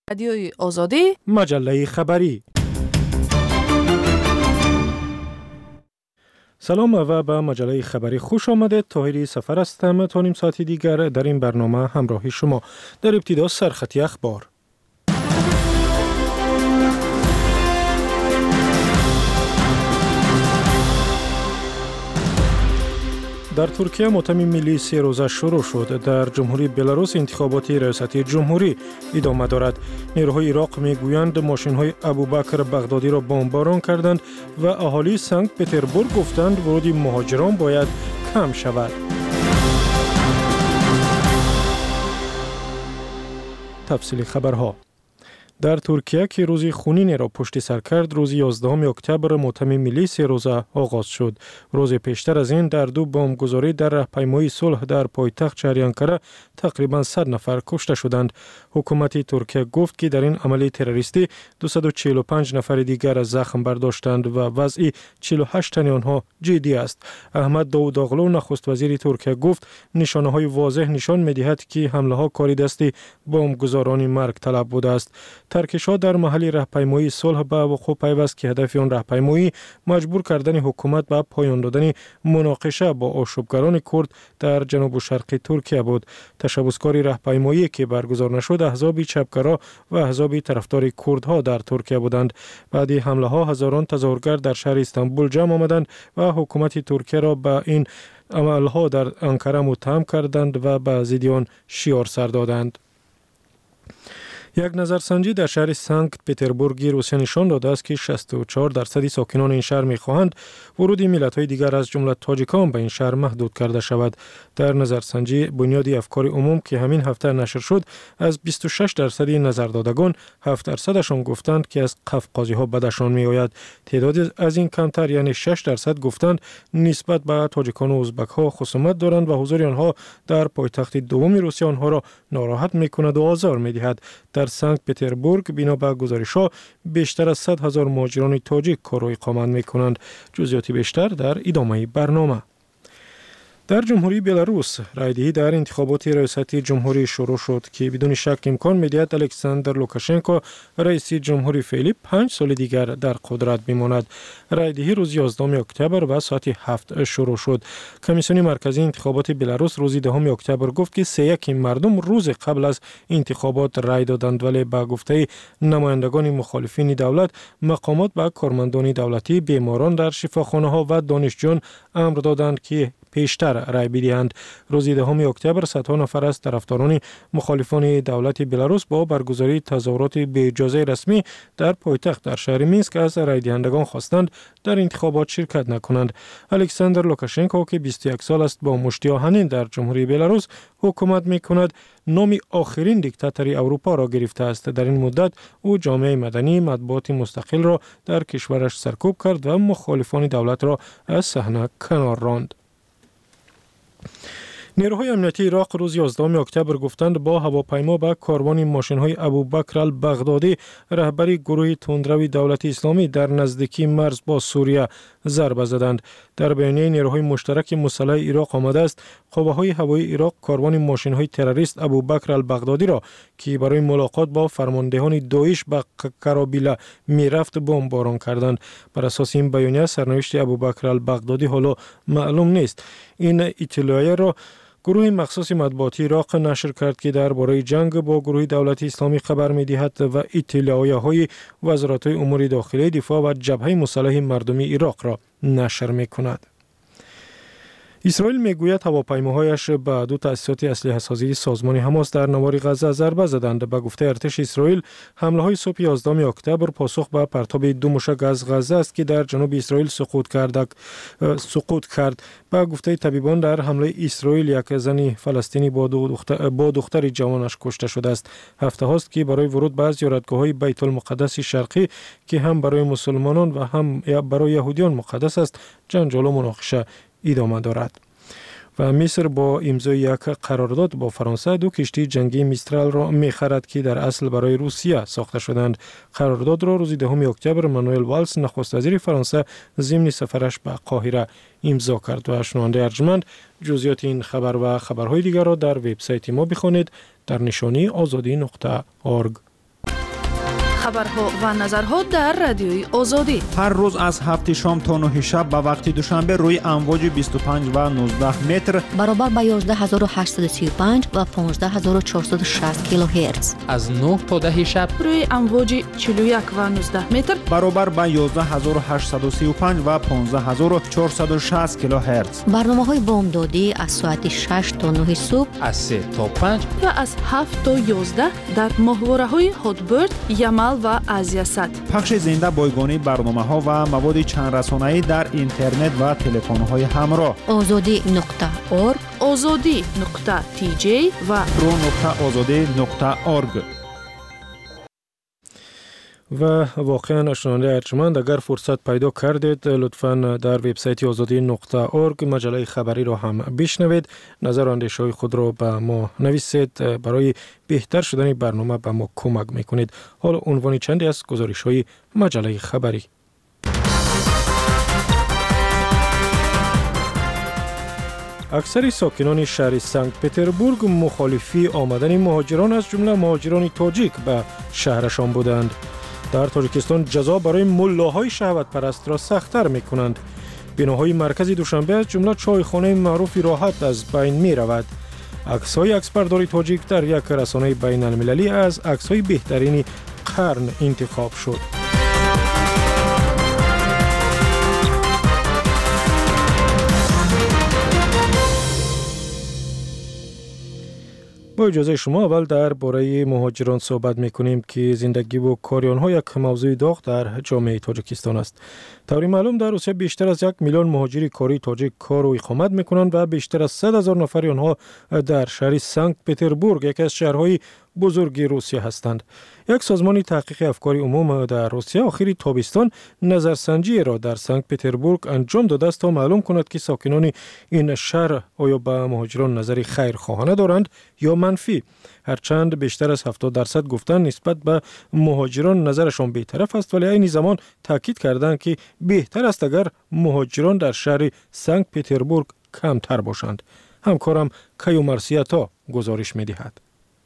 رادیوی آزادی، مجله خبری. سلام و به مجله خبری خوش آمدید. طاهری سفر هستم. تا نیم ساعتی دیگر در این برنامه همراه شما. در ابتدا سرخطی اخبار. در ترکیه مؤتمر ملی 3 روزه شروع شد. در جمهوری بلاروس انتخابات ریاستی جمهوری ادامه دارد. نیروهای عراق میگویند ماشین‌های ابوبکر بغدادی را بمباران کردند و اهالی سنت پتربورگ گفتند ورود مهاجران باید کم شود. تفصیل خبرها. در ترکیه که روز خونین را پشت سر کرد، روز 11 اکتبر مؤتمر ملی 3 روزه آغاز شد. روز پیشتر از این در دو بمبگذاری در راهپیمایی صلح در پایتخت شهر انکره تقریبا 100 نفر کشته شدند. حکومت ترکیه گفت که در این عمل تروریستی 245 نفر دیگر زخم برداشتند و وضع 48 تن آنها جدی است. احمد داووداغلو نخست وزیر ترکیه گفت نشانه‌های واضح نشان می‌دهد که حمله‌ها کاری دستی بمبگذاران مرگ طلب بوده است. ترکش‌ها در محل راهپیمایی صلح به وقوع پیوست که هدف آن راهپیمایی مجبور کردن حکومت به پایان دادن مناقشه با آشوبگران کرد در جنوب و شرق ترکیه بود. تشبثکار راهپیمایی که برگزار نشد احزاب چپگرا و احزاب طرفدار کردها در ترکیه بودند. بعد حمله‌ها هزاران تظاهرگر در شهر استانبول جمع آمدند و حکومت ترکیه را به این عملها در انکره متهم کردند و به ضد آن شعار سر دادند. یک نظرسنجی در شهر سنت پتربورگ روسیه نشان داده است که 64% ساکنان این شهر می‌خواهند ورود ملت‌های دیگر از جمله تاجیکان به این شهر محدود کرده شود. در نظرسنجی بنیادی افکار عموم که همین هفته نشر شد، از 26% نظردادگان 7%شان گفتند که از قفقازی‌ها بدشان می‌آید. تعداد از این کمتر یعنی 6% گفتند نسبت به تاجیکان و ازبک‌ها خصومت دارند و حضور آنها در پایتخت دوم روسیه آنها را ناراحت می‌کند و آزار می‌دهد. در سنت پتربورگ بنا به گزارش‌ها بیشتر از 100,000 مهاجران تاجیک کار و اقامت می‌کنند. جزئیات بیشتر در ادامه برنامه. در جمهوری بلاروس رایدهی در انتخابات ریاستی جمهوری شروع شد که بدون شک امکان می‌دهد الکساندر لوکاشنکو رئیس جمهوری فعلی 5 سال دیگر در قدرت بماند. رایدهی روز 11 اکتبر و ساعت 7 شروع شد. کمیسیون مرکزی انتخابات بلاروس روز 10 اکتبر گفت که 3/1 مردم روز قبل از انتخابات رای دادند، ولی با گفته نمایندگان مخالفین دولت مقامات به کارمندان دولتی، بیماران در شفاخانه‌ها و دانشجویان امر دادند که پیشتر رای بدهند. روز 10 اکتبر صدها نفر از طرفداران مخالفان دولت بلاروس با برگزاری تظاهرات به اجازه رسمی در پایتخت در شهر مینسک از رای دهندگان خواستند در انتخابات شرکت نکنند. الکساندر لوکاشنکو که 21 سال است با مشتی آهنین در جمهوری بلاروس حکومت می‌کند، نام آخرین دیکتاتوری اروپا را گرفته است. در این مدت او جامعه مدنی، مطبوعات مستقل را در کشورش سرکوب کرد و مخالفان دولت را از صحنه کنار راند. نیروهای امنیتی عراق روز 11 اکتبر گفتند با هواپیما به کاروان ماشین‌های ابوبکر البغدادی رهبر گروه تندروی دولت اسلامی در نزدیکی مرز با سوریه ضربه زدند. در بیانیه نیروهای مشترک مسلح عراق آمده است قوه‌های هوایی عراق کاروان ماشین‌های تروریست ابوبکر البغدادی را که برای ملاقات با فرماندهان داعش به کرابیلا میرفت بمباران کردند. بر اساس این بیانیه سرنوشت ابوبکر البغدادی حالا معلوم نیست. این اطلاعیه را گروه مخصوص مطبوعاتی عراق نشر کرد که درباره جنگ با گروه دولت اسلامی خبر می‌دهد و اطلاعیه‌های وزارت امور داخلی، دفاع و جبهه مسلح مردمی عراق را نشر می‌کند. اسرائیل میگوید هواپیماهایش به دو تأسیسات اسلحه‌سازی سازمان حماس در نوار غزه ضربه زدند. به گفته ارتش اسرائیل، حمله‌های صبح 11 اکتبر پاسخ به پرتاب دو موشک از غزه است که در جنوب اسرائیل سقوط کرد. به گفته طبیبان در حمله اسرائیل یک زن فلسطینی با دختر جوانش کشته شده است. هفته هاست که برای ورود به زیارتگاه‌های بیت المقدس شرقی که هم برای مسلمانان و هم برای یهودیان مقدس است، جنجال و مناقشه ادامه دارد. و مصر با امضای یک قرارداد با فرانسه دو کشتی جنگی میسترال را می‌خرد که در اصل برای روسیه ساخته شدند. قرارداد را روز 10 اکتبر مانوئل والز نخست وزیر فرانسه ضمن سفرش به قاهره امضا کرد. و شنونده ارجمند جزئیات این خبر و خبرهای دیگر را در وبسایت ما بخوانید در نشانی azadi.org. خبرها و نظرها در رادیوی آزادی. هر روز از 7 شام تا 9 شب به وقت دوشنبه روی امواج 25 و 19 متر برابر با 11835 و 15460 کیلوهرتز. از 9 تا 10 شب روی امواج 41 و 19 متر برابر با 11835 و 15460 کیلوهرتز. برنامه‌های بامدادی از ساعت 6 تا 9 صبح، از 3 تا 5 و از 7 تا 11 در ماهواره‌های هاتبرد، یمل و آزیاسات. پخش زنده بایگانی برنامه‌ها و مواد چند رسانه‌ای در اینترنت و تلفن‌های همراه. azadi.org، azadi.tj و pro.azadi.org. و واقعا شنونده ارجمند، اگر فرصت پیدا کردید لطفاً در وبسایت azadi.org مجله خبری را هم بشنوید. نظر و اندیشه‌های خود را به ما نویسید. برای بهتر شدن برنامه به ما کمک میکنید. حالا عنوان چندی از گزارش‌های مجله خبری. اکثر ساکنان شهر سنت پتربورگ مخالفی آمدن مهاجران از جمله مهاجران تاجیک به شهرشان بودند. در تاجیکستان جزا برای ملاهای شهوت پرست را سخت‌تر می‌کنند. بناهای مرکزی دوشنبه از جمله چایخانه معروف راحت از بین می‌رود. عکس‌های عکسبرداری تاجیک در یک رسانه بین‌المللی از عکس‌های بهترین قرن انتخاب شد. با اجازه شما اول در باره مهاجران صحبت میکنیم که زندگی و کار آنها یک موضوع داغ در جامعه تاجیکستان است. طوری معلوم در روسیه بیشتر از 1 میلیون مهاجر کاری تاجیک کار و اقامت میکنند و بیشتر از 100,000 نفر آنها در شهر سنت پتربورگ، یکی از شهرهای بزرگ روسیه هستند. یک سازمان تحقیق افکار عموم در روسیه آخر تابستان نظرسنجی را در سنت پتربورگ انجام داده است تا معلوم کند که ساکنان این شهر آیا به مهاجران نظری خیرخواهانه دارند یا منفی. هرچند بیشتر از 70% گفتند نسبت به مهاجران نظرشان بی‌طرف است، ولی عین زمان تاکید کردند که بهتر است اگر مهاجران در شهر سنت پتربورگ کمتر باشند. همکارم کیو مرسیتا گزارش می‌دهد.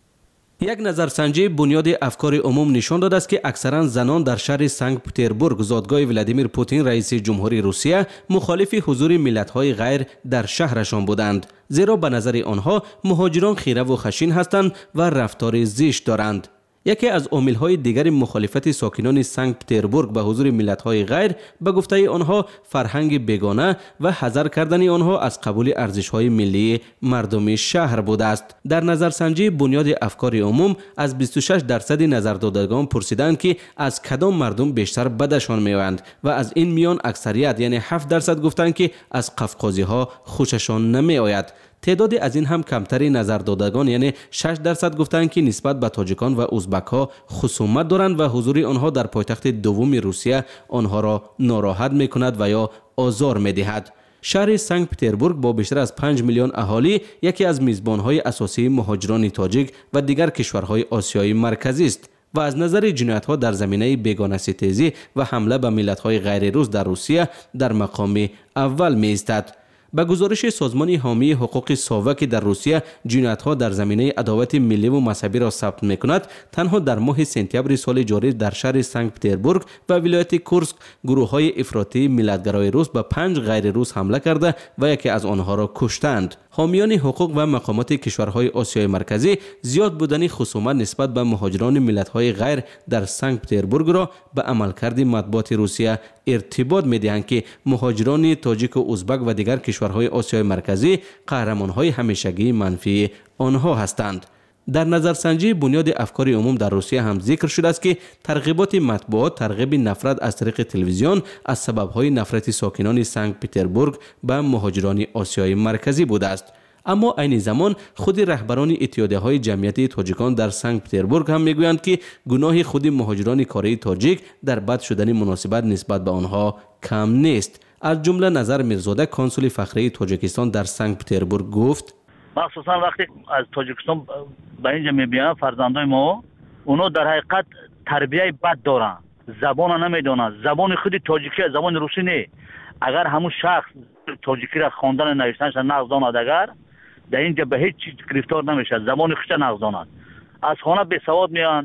یک نظرسنجی بنیاد افکار عموم نشان داده است که اکثرا زنان در شهر سنت پتربورگ، زادگاه ولادیمیر پوتین رئیس جمهوری روسیه، مخالف حضور ملت‌های غیر در شهرشان بودند، زیرا به نظر آنها مهاجران خیره و خشین هستند و رفتار زشت دارند. یکی از عامل‌های دیگر مخالفت ساکنان سنت پتربورگ به حضور ملت‌های غیر به گفته آنها فرهنگ بیگانه و حذر کردن آنها از قبول ارزش‌های ملی مردم شهر بوده است. در نظرسنجی بنیاد افکار عموم از 26% نظردادگان پرسیدند که از کدام مردم بیشتر بدشان میآیند و از این میان اکثریت یعنی 7% گفتند که از قفقازی‌ها خوششان نمیآید. تعدادی از این هم کمتری نظردادگان یعنی 6% گفتند که نسبت به تاجیکان و ازبک‌ها خصومت دارند و حضور آنها در پایتخت دوم روسیه آنها را ناراحت می‌کند و یا آزار می‌دهد. شهر سنت پتربورگ با بیشتر از 5 میلیون اهالی یکی از میزبان‌های اساسی مهاجران تاجیک و دیگر کشورهای آسیای مرکزی است و از نظر جنایت‌ها در زمینه بیگانه‌ستیزی و حمله به ملت‌های غیر روس در روسیه در مقام اول می‌ایستد. به گزارش سازمان حامی حقوق ساواک در روسیه، جنایت‌ها در زمینه عداوت ملی و مذهبی را ثبت می‌کند. تنها در ماه سپتامبر سال جاری در شهر سنت پتربورگ و ولایت کورسک گروه‌های افراطی ملت‌گرای روس به 5 غیر روس حمله کرده و یکی از آنها را کشتند. حامیان حقوق و مقامات کشورهای آسیای مرکزی زیاد بودن خصومت نسبت به مهاجران ملت‌های غیر در سنت پتربورگ را به عملکرد مطبوعات روسیه ارتباط می‌دهند که مهاجران تاجیک و ازبک و دیگر کشورهای آسیای مرکزی قهرمان‌های همیشگی منفی آنها هستند. در نظرسنجی بنیاد افکار عموم در روسیه هم ذکر شده است که ترغیبات مطبوعات ترغیب نفرت از طریق تلویزیون از سبب‌های نفرت ساکنان سنت پتربورگ به مهاجران آسیای مرکزی بوده است. اما عین زمان خود رهبران اتحادیه‌های جمعیت تاجیکان در سنت پتربورگ هم میگویند که گناه خود مهاجران کاری تاجیک در بد شدن مناسبت نسبت به آنها کم نیست. از جمله نظر میرزاده کنسول فخری تاجیکستان در سنت پتربورگ گفت: مخصوصا وقتی از تاجیکستان به اینجا میبینن فرزندای ما، اونا در حقیقت تربیه بد دارن، زبان نمیدونن، زبان خود تاجیکی زبان روسی نه. اگر همون شخص تاجیکی را خواندن نوشتنش نقض داند، اگر در اینجا به هیچ چیز گرفتار نمیشه، زبان خودش نقض داند. از خانه بی سواد میان،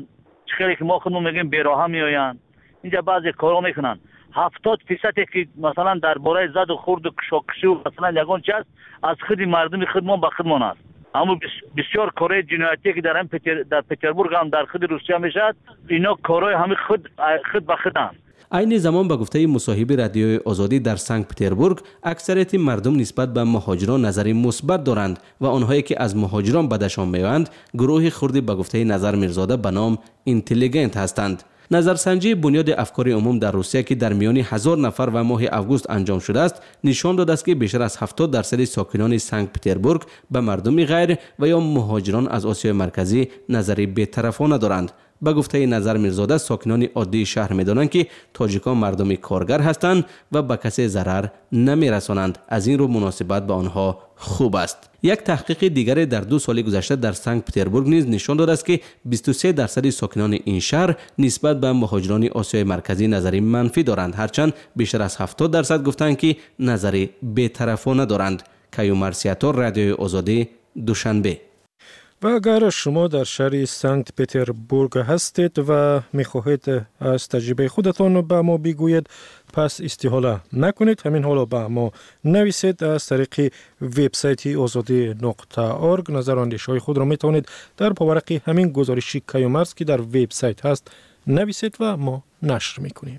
خیلی که ما خودمون میگیم بی‌راه میآیند. اینجا بعضی کارا میکنن 70% که مثلا درباره زد و خورد و کشاکشی و مثلا یگان چیز از خود مردم خودمان به خودمان است. اما بسیار کارهای جنایتی که در پتربورگ هم در خود روسیه میشد، اینا کارهای همه خود به خودن. عین زمان به گفته مصاحب رادیوی آزادی در سنت پتربورگ، اکثریت مردم نسبت به مهاجران نظری مثبت دارند و آنهایی که از مهاجران بدشان میآیند گروه خردی به گفته نظر میرزاده به نام اینتلیگنت هستند. نظرسنجی بنیاد افکار عموم در روسیه که در میان 1000 نفر و ماه اوگوست انجام شده است نشان داده است که بیشتر از 70% ساکنان سنت پتربورگ به مردم غیر و یا مهاجران از آسیای مرکزی نظری بی‌طرفانه دارند. به گفته نظر میرزاده ساکنان عادی شهر می‌دانند که تاجیکان مردم کارگر هستند و به کسی ضرر نمی‌رسانند. از این رو مناسبت به آنها خوب است. یک تحقیق دیگر در 2 سال گذشته در سنت پتربورگ نیز نشان داده است که 23% ساکنان این شهر نسبت به مهاجران آسیای مرکزی نظری منفی دارند، هرچند بیشتر از 70% گفتند که نظری بی‌طرفانه دارند. کیومر سیاتور، رادیوی آزادی، دوشنبه. و اگر شما در شهر سنت پتربورگ هستید و میخواهید از تجربه خودتان به ما بگویید، پس استحاله نکنید، همین حالا به ما نویسید. از طریق وبسایت azadi.org نظر و اندیشه‌های خود را میتوانید در پاورق همین گزارشی کیومرز که در وبسایت هست نویسید و ما نشر میکنیم.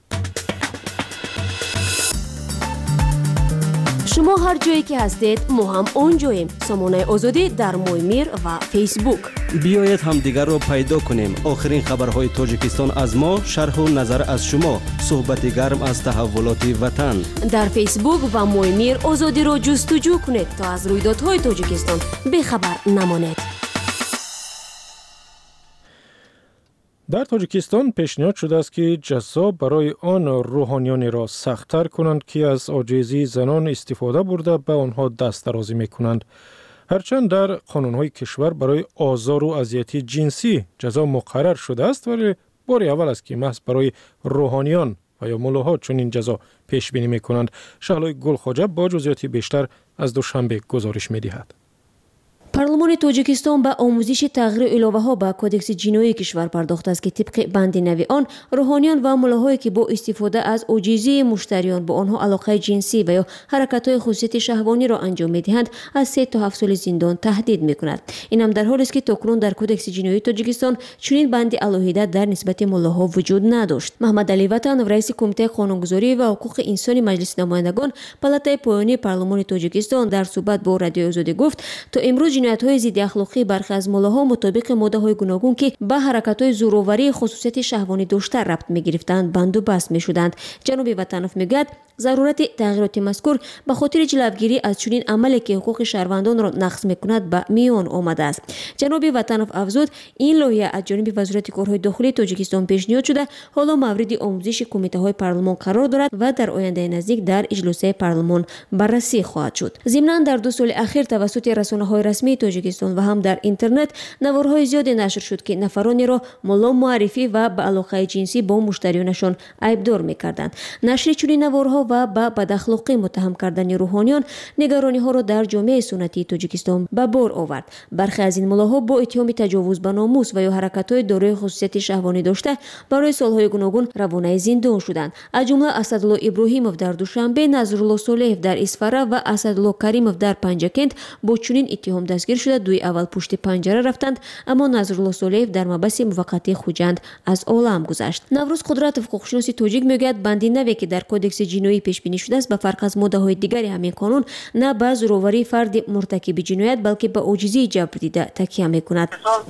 شما هر جایی که هستید ما هم اونجاییم. سامانه آزادی در مویمیر و فیسبوک. بیایید هم دیگر رو پیدا کنیم. آخرین خبرهای تاجیکستان از ما، شرح و نظر از شما، صحبت گرم از تحولات وطن. در فیسبوک و مویمیر آزادی رو جستجو کنید تا از رویدادهای تاجیکستان بی‌خبر نمانید. در تاجیکستان پیشنهاد شده است که جزا برای آن روحانیانی را سخت‌تر کنند که از عاجزی زنان استفاده برده به آنها دست درازی می‌کنند. هرچند در قانون‌های کشور برای آزار و اذیت جنسی جزا مقرر شده است، ولی بار اول است که محض برای روحانیان و یا ملاها چنین جزا پیش بینی می‌کنند. شهلای گلخواجه با جزئیات بیشتر از دوشنبه گزارش می‌دهد. پارلمان تاجیکستان به آموزش تغییر الوه‌ها به کدکس جنایی کشور پرداخته است که طبق بند نوی آن روحانیان و ملاهایی که با استفاده از عاجزی مشتریان با آنها علاقه جنسی و یا حرکت‌های خصوصی شهوانی را انجام می‌دهند از 3 تا 7 سال زندان تهدید می‌کند. این هم در حالی است که تاکنون در کدکس جنایی تاجیکستان چنین بند الهیده در نسبت ملاها وجود نداشت. محمد علی وطن، رئیس کمیته قانونگذاری و حقوق انسانی مجلس نمایندگان پالاتای پایانی پارلمان تاجیکستان در صحبت با رادیو آزادی گفت تا امروز جنایت‌های ضد اخلاقی برخی از ملاها مطابق ماده‌های گوناگون که به حرکت‌های زورآوری خصوصیت شهوانی داشته ربط می‌گرفتند بند و بست می‌شدند. جناب وطنوف میگوید ضرورت تغییرات مذکور به خاطر جلوگیری از چنین عملی که حقوق شهروندان را نقض می‌کند به میان آمده است. جناب وطنوف افزود این لایحه از جانب وزارت کارهای داخلی تاجیکستان پیشنهاد شده، حالا مورد آموزش کمیته‌های پارلمان قرار دارد و در آینده نزدیک در اجلاس‌های پارلمان بررسی خواهد شد. ضمناً در 2 سال اخیر توسط رسانه‌های رسمی تاجیکستان و هم در اینترنت نوارهای زیادی نشر شد که نفرانی را ملا معرفی و به علاقه جنسی با مشتریانشان عیبدار می‌کردند. نشر چنین نوارها و به بداخلاقی متهم کردن روحانیان نگرانی‌ها را در جامعه سنتی تاجیکستان به بار آورد. برخی از این ملاها با اتهام تجاوز به ناموس و یا حرکت‌های دارای خصوصیت شهوانی داشته برای سال‌های گوناگون روانه زندان شدند. از جمله اسدالله ابراهیموف در دوشنبه، نظرالله صالح در اسفره و اسدالله کریموف در پنجکند با چنین اتهام دستگیر شده. دوی اول پشت پنجره رفتند، اما نظرالله صالح در مبحث موقتی خوجند از عالم گذشت. نوروز قدرت حقوق‌شناس تاجیک میگوید بندی نوی که در کدکس جنایی پیش بینی شده است به فرق از ماده‌های دیگری همین قانون نه به زورآوری فرد مرتکب جنایت بلکه به عاجزی جبر دیده تکیه می‌کند.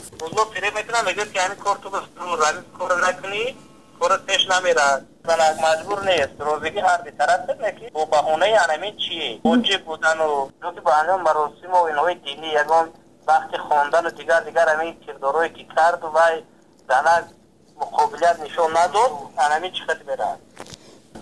کارت پیش نمیره، بلکه مجبور نیست روزگی هر دی طرف نکی با بهونه انمی چیه موجب بودن و دوکی با انجام مراسم و اینهای دینی یکان وقت خواندن و دیگر همین کردارهایی که کرد و دانه مقابلیت نشون نداد انمی چقدر میره.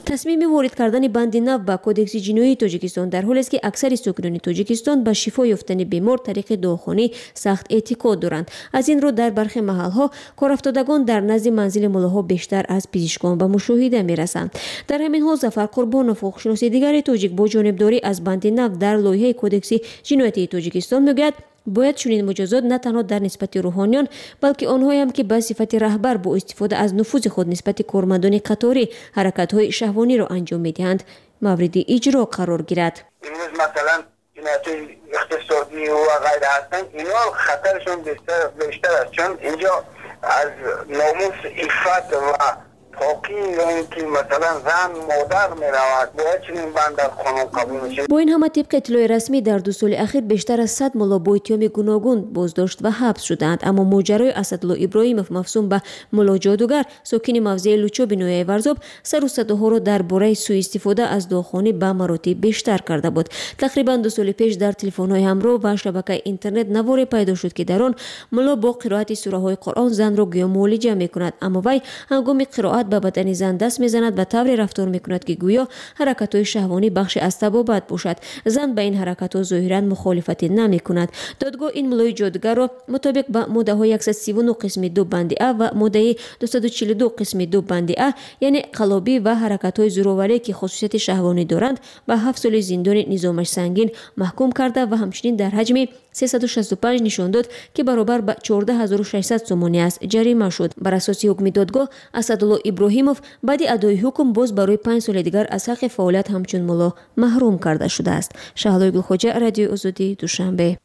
تصمیم وارد کردن بند نو به کودکس جنایی تاجیکستان در حالی است که اکثر ساکنان تاجیکستان به شفا یافتن بیمار طریق دواخانه سخت اعتقاد دارند. از این رو در برخی محل‌ها کارافتادگان در نزد منزل ملاها بیشتر از پزشکان به مشاهده می‌رسند. در همین حال ظفر قربانов فوق‌شناس دیگر تاجیک با جانبداری از بند نو در لایحه کودکس جنایتی تاجیکستان میگوید باید چنین مجازات نه تنها در نسبت روحانیان بلکه آنهایی هم که به صفت رهبر با استفاده از نفوذ خود نسبت کارمندان قطاری حرکت‌های شهوانی را انجام می‌دهند مورد اجرا قرار گیرد. امروز مثلا جنایت اقتصادی و غیره هستند، اینا خطرشون بیشتر است، چون اینجا از ناموس، عفت و پاکی که مثلا زن مادر میرود باید چنین بند در قانون قبول میشه. با این همه طبق اطلاع رسمی در 2 سال اخیر بیشتر از 100 ملا با اتهام گوناگون بازداشت و حبس شدند، اما ماجرای اسدالله ابراهیمov مفسوم به ملا جادوگر ساکن موضع لوچو بنوی ورزاب سر و صداها را درباره سوء استفاده از دواخانه به مراتب بیشتر کرده بود. تقریبا 2 سال پیش در تلفن‌های همراه و شبکه اینترنت نواری پیدا شد که در آن ملا با قرائت سوره‌های قرآن زن را گویا معالجه می‌کند، اما وی هنگام قرائت به بدن زن دست میزند و طوری رفتار میکند که گویا حرکت‌های شهوانی بخش از طبابت باشد. زن به این حرکت‌ها ظاهراً مخالفت نمی‌کند. دادگاه این ملای جادوگر را مطابق با ماده‌های 139 قسم 2 بند ا و ماده 242 قسم 2 بند ا یعنی قلابی و حرکت‌های زورآوری که خصوصیت شهوانی دارند به 7 سال زندان نظامش سنگین محکوم کرده و همچنین در حجم 365 نشان داد که برابر به 14600 سومانی است جریمه شد. بر اساس حکم دادگاه اسدالله ابراهیمov بعد ادای حکم باز برای 5 سال دیگر از حق فعالیت همچون ملا محروم کرده شده است. شهلا گلخوجه، رادیو آزادی، دوشنبه.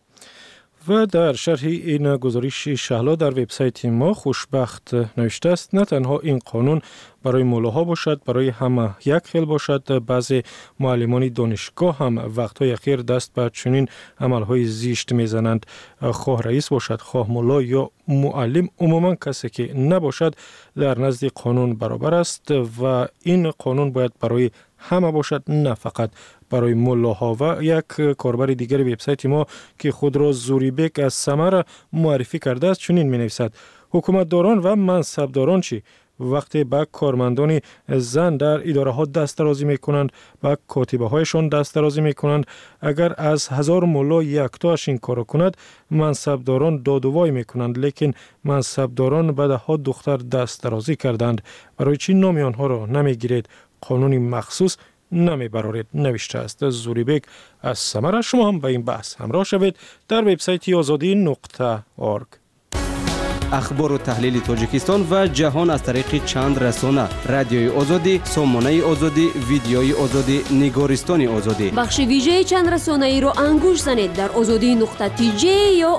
و در شرح این گزارش شهلا در وبسایت ما خوشبخت نوشته است نه تنها این قانون برای مولاها باشد، برای همه یک خیل باشد. بعضی معلمان دانشگاه هم وقتهای اخیر دست به چنین عملهای زشت میزنند. خواه رئیس باشد، خواه مولا یا معلم، عموما کسی که نباشد در نزد قانون برابر است و این قانون باید برای همه باشد، نه فقط برای مولاها. و یک کاربر دیگر وبسایت ما که خود را زوریبک از سمر معرفی کرده است چنین می‌نویسد: حکومتداران و منصبداران چی؟ وقتی به کارمندان زن در اداره ها دست درازی میکنند، به کاتبه هایشان دست درازی میکنند، اگر از 1000 مولا یکتاش این کارو کند منصبداران دادوای میکنند، لیکن منصبداران به 10 دختر دست درازی کردند. برای چی نام آنها را نمیگیرید؟ قانونی مخصوص نمیبرارید، نوشته است زوریبک از سمر. شما هم به این بحث همراه شوید در وبسایت azadi.org. اخبار و تحلیل تاجیکستان و جهان از طریق چند رسانه: رادیوی آزادی، سامانه آزادی، ویدیوی آزادی، نگارستان آزادی. بخش ویژه چند رسانه ای را انگوش زنید در azadi.tj یا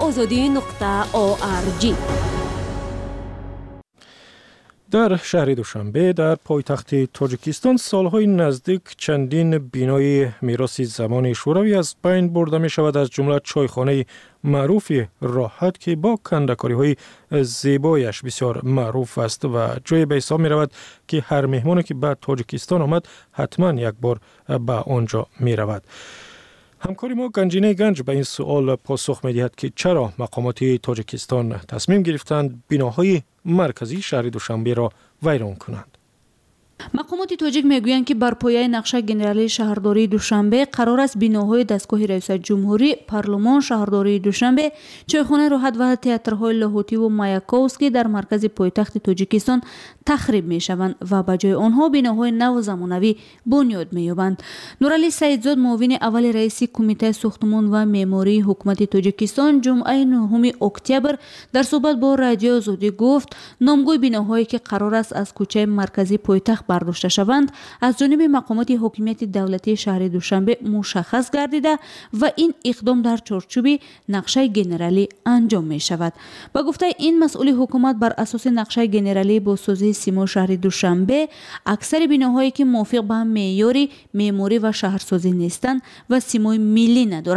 azadi.org. در شهر دوشنبه در پایتخت تاجیکستان سالهای نزدیک چندین بینای میراث زمان شوروی از بین برده می شود، از جمله چایخانه معروف راحت که با کندکاری‌های زیبایش بسیار معروف است و جای به حساب می رود که هر مهمانی که به تاجیکستان آمد حتما یک بار به آنجا می رود. همکاری ما گنجینه گنج به این سوال پاسخ می دهد که چرا مقامات تاجیکستان تصمیم گرفتند بناهای مرکزی شهر دوشنبه را ویران کنند. مقامات تاجیک میگویند که بر پایه نقشه گنرالی شهرداری دوشنبه قرار است بناهای دستگاه رئیس جمهوری، پارلمان شهرداری دوشنبه، چایخانه راحت و تئاترهای لاهوتی و مایاکوفسکی در مرکز پایتخت تاجیکستان تخریب میشوند و به جای آنها بناهای نو و زمانوی بنیاد مییابند. نورعلی سعیدزاد، معاون اول رئیس کمیته ساختمان و معماری حکومت تاجیکستان، جمعه 9 اکتبر در صحبت با رادیو آزادی گفت نامگوی بناهایی که قرار است از کوچه مرکزی پایتخت برداشته شوند از جانب مقامات حکومت دولتی شهر دوشنبه مشخص گردیده و این اقدام در چارچوب نقشه گنرالی انجام می شود. با گفته این مسئول حکومت بر اساس نقشه گنرالی بازسازی سیما شهر دوشنبه اکثر بناهایی که موافق به معیار معماری و شهرسازی نیستند و سیمای ملی ندارند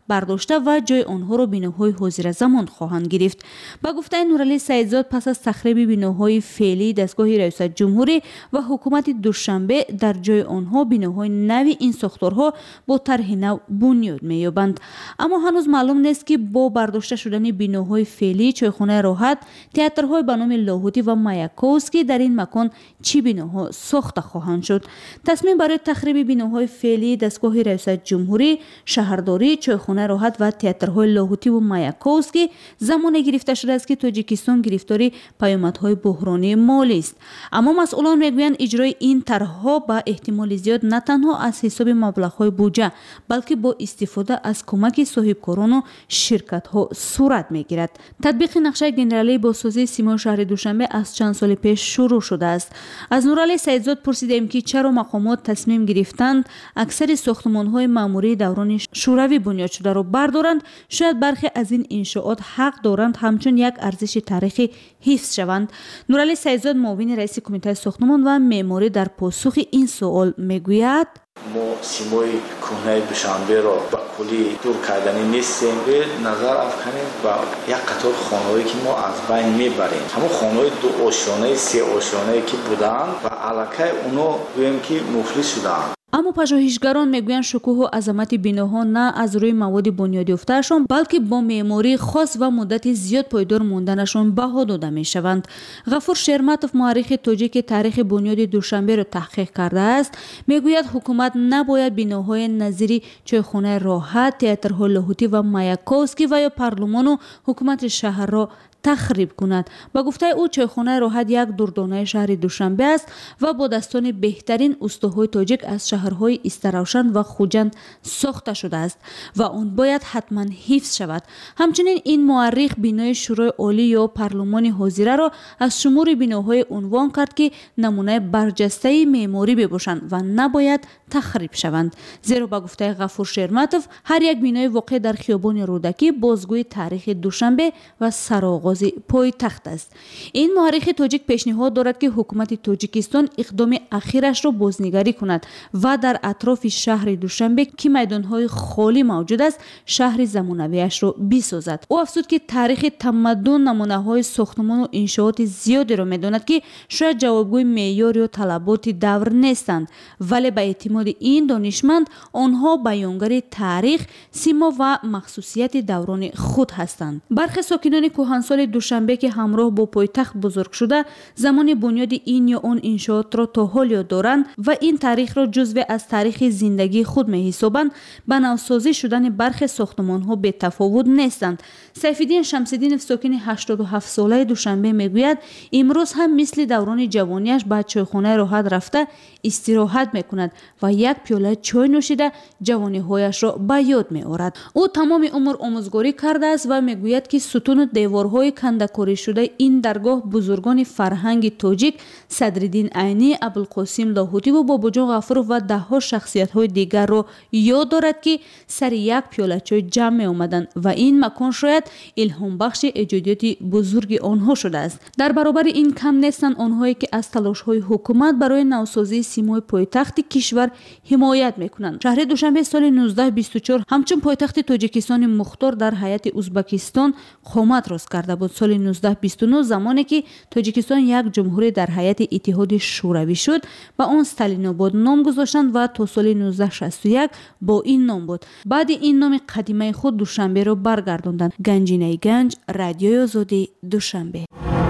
برداشته و جای آنها را بیناهای حاضر زمان خواهند گرفت. با گفته نورعلی سعیدزاد پس از تخریب بیناهای فعلی دستگاه ریاست جمهوری و حکومت دوشنبه در جای آنها بیناهای نوی این ساختارها با طرح نو بنیاد می‌یابند. اما هنوز معلوم نیست که با برداشته شدن بیناهای فعلی چایخانه راحت، تئاترهای به نام لاهوتی و مایاکوفسکی در این مکان چی بیناها ساخته خواهند شد. تصمیم برای تخریب بیناهای فعلی دستگاه ریاست جمهوری، شهرداری، چایخانه راحت و تئاترهای لاهوتی و مایاکوفسکی زمان گرفته شده است که تاجیکستان گرفتاری پیامدهای بحرانی مالی است. اما مسئولان میگویند اجرای این طرحها به احتمال زیاد نه تنها از حساب مبلغ‌های بودجه بلکه با استفاده از کمک صاحبکاران و شرکت‌ها صورت می‌گیرد. تطبیق نقشه گنرالی بازسازی سیمای شهر دوشنبه از چند سال پیش شروع شده است. از نورعلی سعیدزاد پرسیدیم که چرا مقامات تصمیم گرفتند اکثر ساختمان‌های معمولی دوران شوروی بنیاد شده را بردارند. شاید برخی از این انشاءات حق دارند همچون یک ارزش تاریخی حفظ شوند. نورعلی سعیدزاد معاون رئیس کمیته ساختمان و معماری در پاسخ این سوال میگوید: ما سیمای کهنه دوشنبه را به کلی دور کردنی نیستیم. به نظر افکنیم و یک قطار خانه‌هایی که ما از بین میبریم، همون خانه‌های 2 آشیانه 3 آشیانه که بودند و الکی اونا گویم که مفلس شدند. اما پژوهشگران میگویند شکوه و عظمت بیناها نه از روی مواد بنیادی افتادشان بلکه با معماری خاص و مدت زیاد پایدار موندنشان بها داده میشوند. غفور شرمتوف، مورخ تاجیک تاریخ بنیاد دوشنبه را تحقیق کرده است، میگوید حکومت نباید بیناهای نظیری چایخانه راحت، تئاترهای لاهوتی و مایاکوفسکی و یا پارلمان و حکومت شهر را تخریب کند. با گفته او چایخانه راحت یک دردانه شهر دوشنبه است و با دستان بهترین استوهای تاجیک از شهرهای استروشن و خوجند ساخته شده است و آن باید حتما حفظ شود. همچنین این مورخ بینای شورای عالی یا پارلمان حاضره را از شمور بیناهای عنوان کرد که نمونه برجسته معماری بباشند و نباید تخریب شوند. زیرا با گفته غفور شرمتوف هر یک بینای واقع در خیابان رودکی بازگوی تاریخ دوشنبه و سرآغاز پایتخت است. این مورخ تاجیک پیشنهاد دارد که حکومت تاجیکستان اقدام اخیرش را بازنگری کند و در اطراف شهر دوشنبه که میدانهای خالی موجود است شهر زمانویش را بسازد. او افزود که تاریخ تمدن نمونه‌های ساختمان و انشاءات زیادی را می‌داند که شاید جوابگوی معیار یا طلبات دور نیستند، ولی به اعتماد این دانشمند آنها بیانگر تاریخ، سیما و مخصوصیت دوران خود هستند. برخی ساکنان کهنسال دوشنبه که همراه با پایتخت بزرگ شده زمان بنیاد این یا آن انشاءات را تا حال یاد دارند و این تاریخ را جزو از تاریخ زندگی خود می‌حسابند، به نوسازی شدن برخی ساختمان‌ها به تفاوت نیستند. سیف‌الدین شمس‌الدینov ساکن 87 ساله دوشنبه میگوید امروز هم مثل دوران جوانیش به چایخانه راحت رفته استراحت میکند و یک پیاله چای نوشیده جوانی‌هایش را به یاد می‌آورد. او تمام عمر آموزگاری کرده است و میگوید که ستون و دیوارهای کنده‌کاری شده این درگاه بزرگان فرهنگ تاجیک صدرالدین عینی، ابوالقاسم لاهوتی و باباجان غفورov و ده‌ها شخصیت‌های دیگر را یاد دارد که سر یک پیاله چای جمع می‌آمدند و این مکان شاید الهام بخش ایجادیات بزرگ آنها شده است. در برابر این کم نیستند آنهایی که از تلاش‌های حکومت برای نوسازی سیمای پایتخت کشور حمایت می‌کنند. شهر دوشنبه سال 1924 همچون پایتخت تاجیکستان مختار در هیئت ازبکستان قامت راست کرده بود. سال 1929 زمانی که تاجیکستان یک جمهوری در هیئت اتحاد شوروی شد با آن استالیناباد نام گذاشتند و تا سال 1961 با این نام بود. بعد این نام قدیمی خود دوشنبه را برگرداندند. گنجینه گنج، رادیوی آزادی، دوشنبه.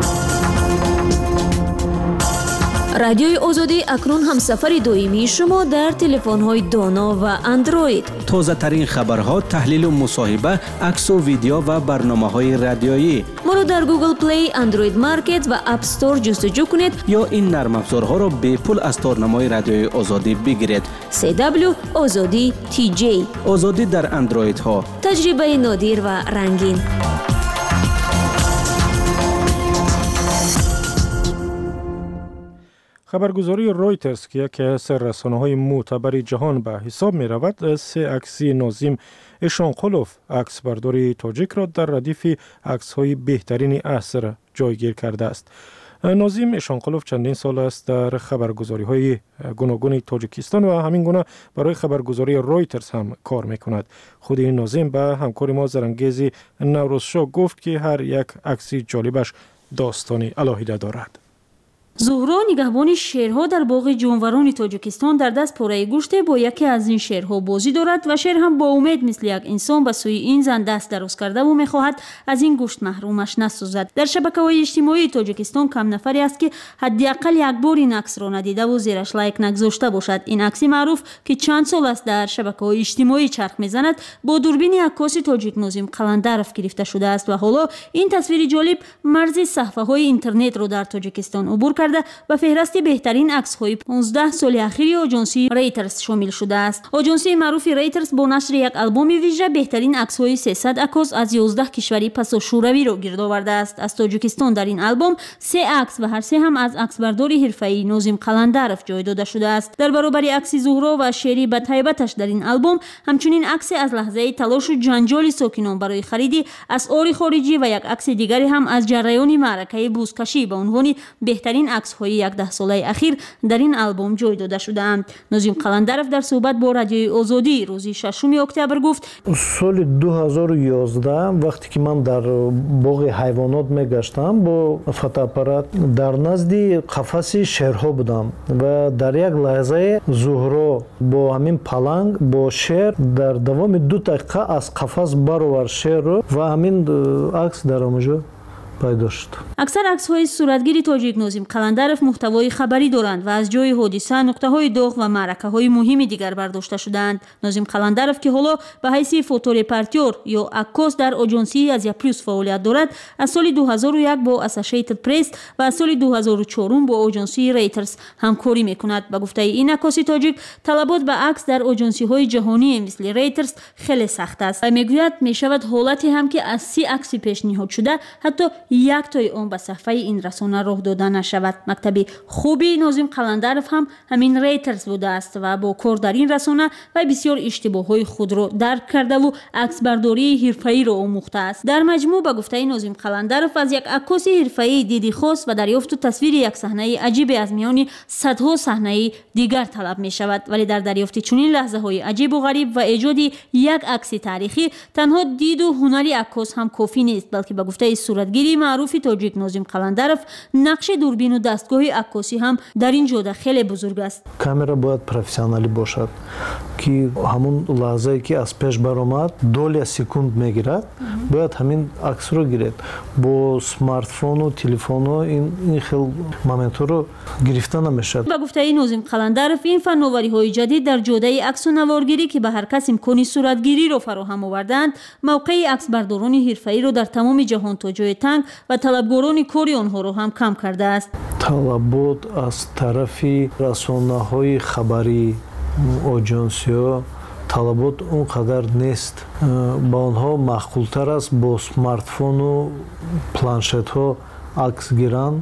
رادیوی آزادی اکنون هم سفر دائمی شما در تلفن‌های دانا و اندروید. تازه ترین خبرها، تحلیل و مصاحبه، عکس و ویدیو و برنامه‌های رادیویی. ما را در گوگل پلی، اندروید مارکت و اپ استور جستجو کنید یا این نرم افزارها را به پول از تارنمای رادیوی آزادی بگیرید. CW آزادی TJ. آزادی در اندروید ها. تجربه نادر و رنگین. خبرگزاری رویترز که یکی از رسانه‌های معتبر جهان به حساب می‌رود، 3 عکسی ناظم اشانقلوف عکس برداری تاجیک را در ردیف عکس‌های بهترین عصر جایگیر کرده است. ناظم اشانقلوف چندین سال است در خبرگزاری‌های گوناگون تاجیکستان و همین گونه برای خبرگزاری رویترز هم کار می‌کند. خود این ناظم به همکار ما زرنگیز نوروزشاه گفت که هر یک عکس جالبش داستانی الهیده دارد. زهرا نگهبان شیرها در باغ جانوران تاجیکستان در دست پاره گوشت با یکی از این شیرها بازی دارد و شیر هم با امید مثل یک انسان به سوی این زن دست دراز کرده و میخواهد از این گوشت محرومش نسازد. در شبکه‌های اجتماعی تاجیکستان کم نفری است که حداقل یک بار این عکس را ندیده و زیرش لایک نگذاشته باشد. این عکس معروف که چند سال است در شبکه‌های اجتماعی چرخ میزند با دوربین عکاس تاجیک ناظم قلندرف گرفته شده است و حالا این تصویر جالب مرز صفحه‌های اینترنت را در تاجیکستان عبور و فهرست بهترین عکس‌های 15 سال اخیر آژانسی ریترز شامل شده است. آژانسی معروف ریترز با نشر یک آلبوم ویژه بهترین عکس‌های 300 عکاس از 11 کشوری پس از شوروی را گرد آورده است. از تاجیکستان در این آلبوم 3 عکس و هر سه هم از عکسبرداری حرفه‌ای ناظم قلندرف جای داده شده است. در برابر عکس زهرا و شعری به طیبتش در این آلبوم همچنین عکس از لحظه تلاش و جنجال ساکنان برای خرید اسعار خارجی و یک عکس دیگری هم از جریان معرکه بوزکشی به عنوان بهترین های 11 ساله اخیر در این آلبوم جای داده شدند. ناظم قلندرف در صحبت با رادیوی آزادی روز 6 اکتبر گفت سال 2011 وقتی که من در باغ حیوانات میگشتم با فوتوآپارات در نزد قفس شیرها بودم و در یک لحظه زهرا با همین پلنگ با شیر در دوام 2 دقیقه از قفس برآورد شیر و همین عکس در اونجا پیدا شد. اکثر عکس‌های صورتگیری تاجیک ناظم قلندرف محتوای خبری دارند و از جای حادثه، نقطه‌های داغ و معرکه‌های مهم دیگر برداشته شدند. ناظم قلندرف که حالا به حیث فوتورپورتر یا عکاس در آژانسی از یپریوس فعالیت دارد، از سال 2001 با اسوسییتد پرس و از سال 2004 با آژانسی ریترز همکاری می‌کند. به گفته این عکاس تاجیک، طلبات به عکس در آژانسی‌های جهانی مثل ریترز خیلی سخت است و می‌گوید می‌شود حالتی هم که از 30 عکس پیشنهاد شده حتی یک تای اون به صفحه این رسانه راه داده نشود. مکتب خوبی ناظم قلندرف هم همین ریترز بوده است و با کار در این رسانه و بسیار اشتباهات خود را درک کرده و عکس برداری حرفه‌ای را آموخته است. در مجموع به گفته ناظم قلندرف از یک عکاس حرفه‌ای دیدی خاص و دریافت تصویر یک صحنه عجیب از میان صدها صحنه دیگر طلب می شود، ولی در دریافت چنین لحظه‌های عجیب و غریب و ایجاد یک عکس تاریخی تنها دید و هنری عکاس هم کافی نیست، بلکه به گفته صورتگیری معروف تاجیک ناظم قلندرف نقش دوربین و دستگاه عکاسی هم در این جاده خیلی بزرگ است. کامera باید پروفسیونالی باشد که همون لحظه‌ای که از پیش برآمد دوله سکوند میگیرد باید همین عکس رو گیرد. با اسمارت فون و تلفن و این خیلی مومنت رو گرفته نمیشه. به گفته ناظم قلندرف این فناوری‌های جدید در جاده عکس و نوارگیری که به هر کس امکان صورتگیری را فراهم آوردند، موقع عکس برداران حرفه‌ای را در تمام جهان تا جای تنگ و طلبگاران کاری آنها را هم کم کرده است. طلبات از طرف رسانه‌های خبری آژانس‌ها طلبات اونقدر نیست. با آنها معقول‌تر است با اسمارت فون و پلانشت‌ها عکس گیرن،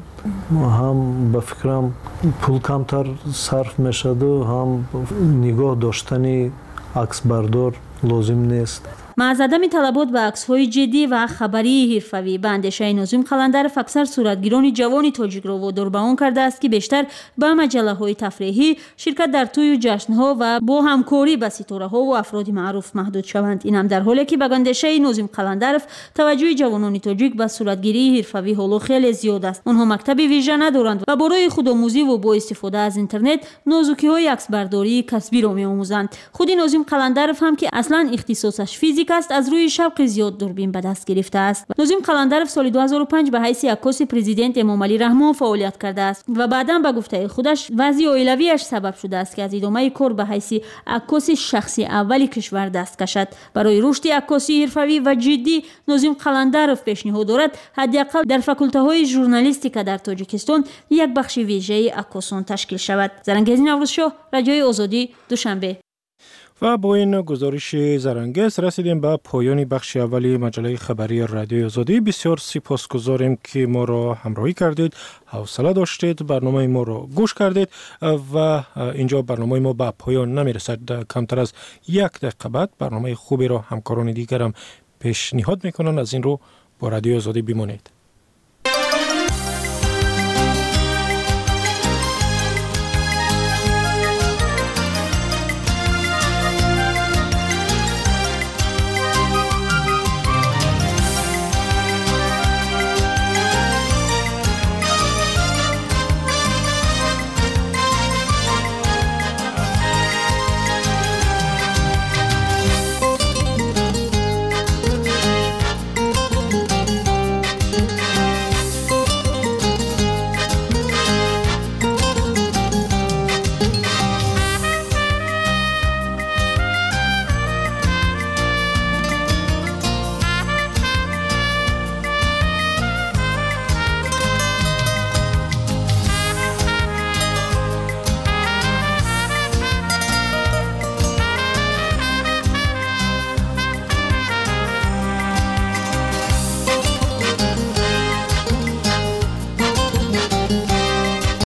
هم به فکرم پول کمتر صرف میشد و هم نگاه داشتن عکس بردار لازم نیست. از عدم طلبات به عکس‌های جدی و خبری حرفه‌ای به اندیشه ناظم قلندرف اکثر صورتگیران جوان تاجیک را وادار به آن کرده است که بیشتر به مجله‌های تفریحی، شرکت در توی و جشن‌ها و با همکاری با ستاره‌ها و افراد معروف محدود شوند. این هم در حالی که به اندیشه ناظم قلندرف توجه جوانان تاجیک به صورتگیری حرفه‌ای حالا خیلی زیاد است. آنها مکتب ویژه ندارند و برای خودآموزی و با استفاده از اینترنت نازکی‌های عکسبرداری کسبی را می‌آموزند. خود ناظم قلندرف هم که اصلاً اختصاصش فیزیک است، از روی شوق زیاد دوربین به دست گرفته است. ناظم قلندرف سال 2005 به حیث عکاس پرزیدنت امام علی رحمان فعالیت کرده است و بعداً به گفته خودش وضع عائلویش سبب شده است که از ادامه کار به حیث عکاس شخصی اولی کشور دست کشد. برای رشد عکاسی حرفه‌ای و جدی ناظم قلندرف پیشنهاد دارد حداقل در فاکولته‌های ژورنالیستیک در تاجیکستان یک بخش ویژه عکاسان تشکیل شود. زرنگیز نوروزشاه، رادیوی آزادی، دوشنبه. و با این گزارش زرنگیز رسیدیم به پایان بخش اولی مجله خبری رادیوی آزادی. بسیار سپاسگزاریم که ما را همراهی کردید، حوصله داشتید، برنامه ما را گوش کردید و اینجا برنامه ما به پایان نمیرسد. کمتر از 1 دقیقه بعد برنامه خوبی را همکاران دیگرم پیشنهاد میکنن. از این رو با رادیوی آزادی بمانید.